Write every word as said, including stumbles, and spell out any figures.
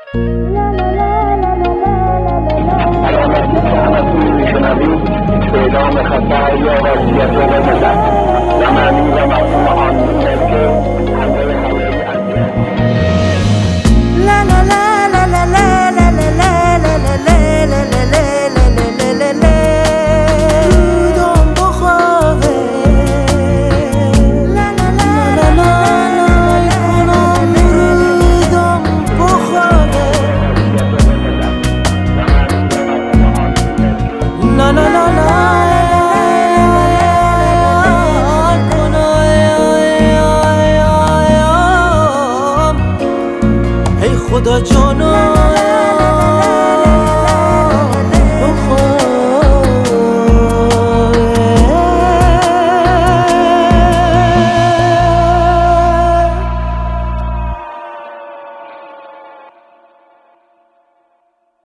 اعلام خطر یا وضعیت ملت و معنی و مفهوم آن ملک حمله هوایی امنیت. لا لا لا لا لا لا لا لا لا لا لا لا لا لا لا لا رودم بخوابه لا لا لا لا لا کنم رودم بخوابه لا لا لا لا خدا جانو